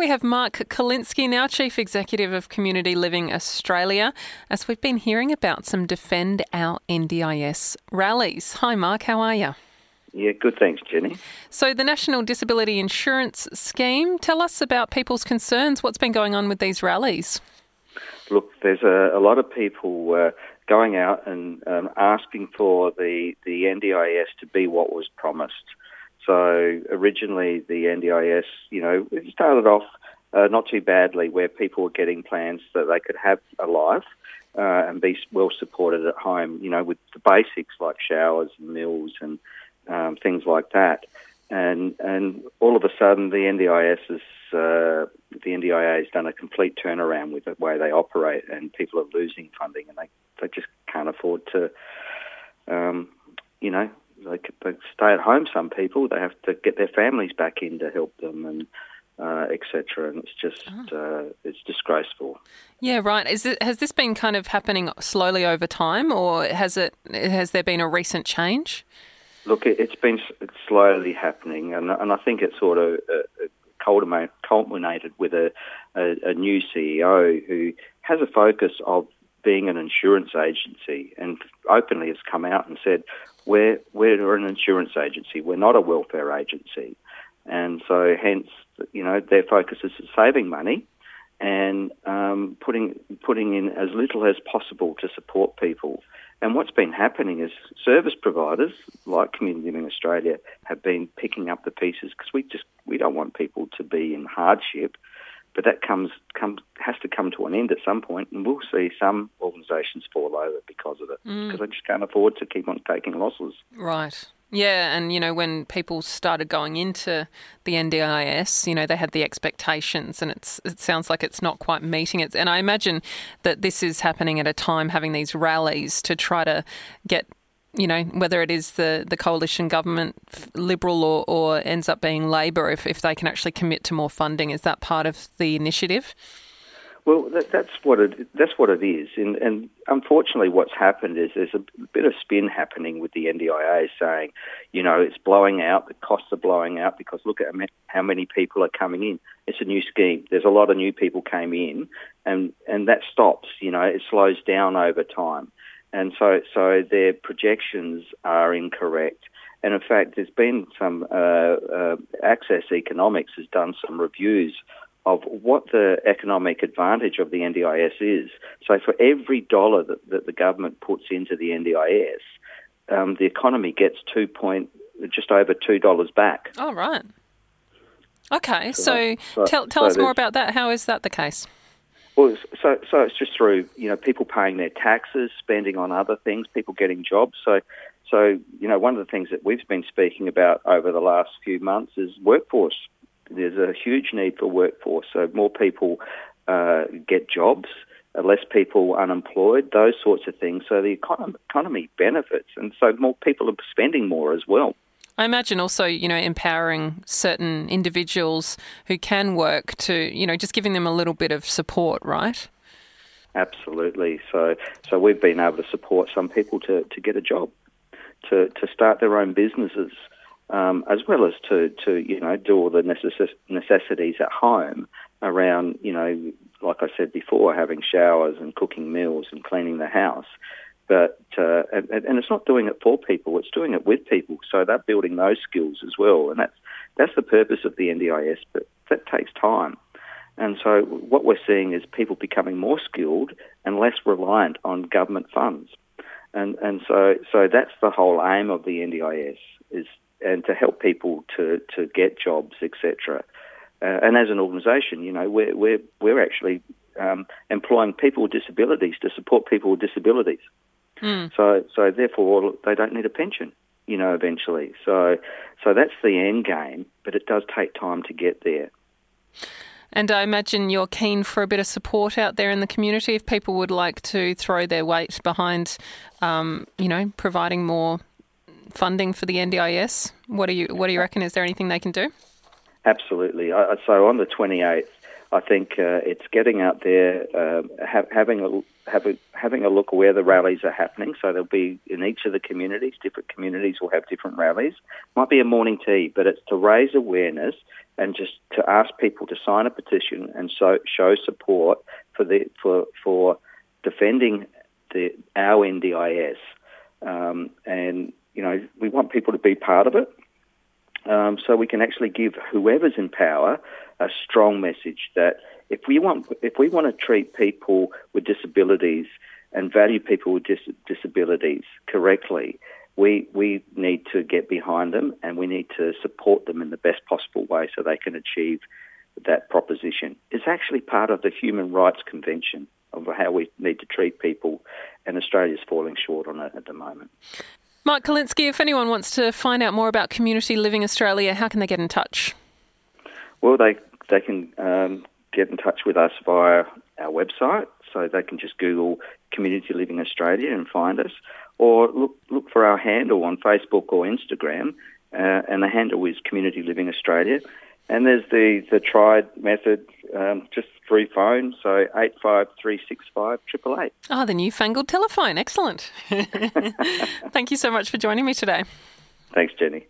we have Mark Kurlinski now, Chief Executive of Community Living Australia, as we've been hearing about some Defend Our NDIS rallies. Hi Mark, how are you? Yeah, good, thanks, Jenny. So the National Disability Insurance Scheme, tell us about people's concerns. What's been going on with these rallies? Look, there's a lot of people going out and asking for the NDIS to be what was promised. So originally the NDIS, it started off not too badly, where people were getting plans that they could have a life and be well supported at home, with the basics like showers and meals and things like that. And all of a sudden the NDIA has done a complete turnaround with the way they operate, and people are losing funding, and they just can't afford to, they stay at home. Some people, they have to get their families back in to help them, and etc. And it's just it's disgraceful. Yeah, right. Has this been kind of happening slowly over time, or has there been a recent change? Look, it's been slowly happening, and I think it sort of culminated with a new CEO who has a focus of being an insurance agency, and openly has come out and said, we're an insurance agency, we're not a welfare agency. And so hence, their focus is saving money and putting in as little as possible to support people. And what's been happening is service providers like Community Living Australia have been picking up the pieces, because we don't want people to be in hardship, but that has to come to an end at some point, and we'll see some organisations fall over because of it, because they just can't afford to keep on taking losses. Right. Yeah, and, when people started going into the NDIS, they had the expectations, and it sounds like it's not quite meeting it. And I imagine that this is happening at a time, having these rallies to try to get, whether it is the coalition government, Liberal or ends up being Labor, if they can actually commit to more funding. Is that part of the initiative? Well, that's what it is, and unfortunately, what's happened is there's a bit of spin happening with the NDIA saying, it's blowing out, the costs are blowing out because look at how many people are coming in. It's a new scheme. There's a lot of new people came in, and that stops. It slows down over time, and so their projections are incorrect. And in fact, there's been some Access Economics has done some reviews of what the economic advantage of the NDIS is. So for every dollar that the government puts into the NDIS, the economy gets just over $2 back. Oh, right. Okay, so tell us more about that. How is that the case? Well, so it's just through, people paying their taxes, spending on other things, people getting jobs. So one of the things that we've been speaking about over the last few months is workforce. There's a huge need for workforce, so more people get jobs, less people unemployed, those sorts of things. So the economy benefits, and so more people are spending more as well. I imagine also, empowering certain individuals who can work to, just giving them a little bit of support, right? Absolutely. So we've been able to support some people to get a job, to start their own businesses. As well as to do all the necessities at home around, like I said before, having showers and cooking meals and cleaning the house. But and it's not doing it for people; it's doing it with people. So they're building those skills as well, and that's the purpose of the NDIS. But that takes time, and so what we're seeing is people becoming more skilled and less reliant on government funds, and so that's the whole aim of the NDIS and to help people to get jobs, etc. And as an organisation, we're actually employing people with disabilities to support people with disabilities. So therefore, they don't need a pension, eventually. So that's the end game, but it does take time to get there. And I imagine you're keen for a bit of support out there in the community if people would like to throw their weight behind, providing more funding for the NDIS. What do you reckon? Is there anything they can do? Absolutely. So on the 28th, I think it's getting out there, having a look at where the rallies are happening. So there'll be in each of the communities, different communities will have different rallies. Might be a morning tea, but it's to raise awareness and just to ask people to sign a petition and show support for defending our NDIS. And we want people to be part of it, so we can actually give whoever's in power a strong message that if we want to treat people with disabilities and value people with disabilities correctly, we need to get behind them and we need to support them in the best possible way so they can achieve that proposition. It's actually part of the Human Rights Convention of how we need to treat people, and Australia's falling short on it at the moment. Mike Kolinsky, if anyone wants to find out more about Community Living Australia, how can they get in touch? Well, they can get in touch with us via our website, so they can just Google Community Living Australia and find us, or look for our handle on Facebook or Instagram, and the handle is Community Living Australia. And there's the tried method, just free phone, so 85365 888. Oh, the newfangled telephone. Excellent. Thank you so much for joining me today. Thanks, Jenny.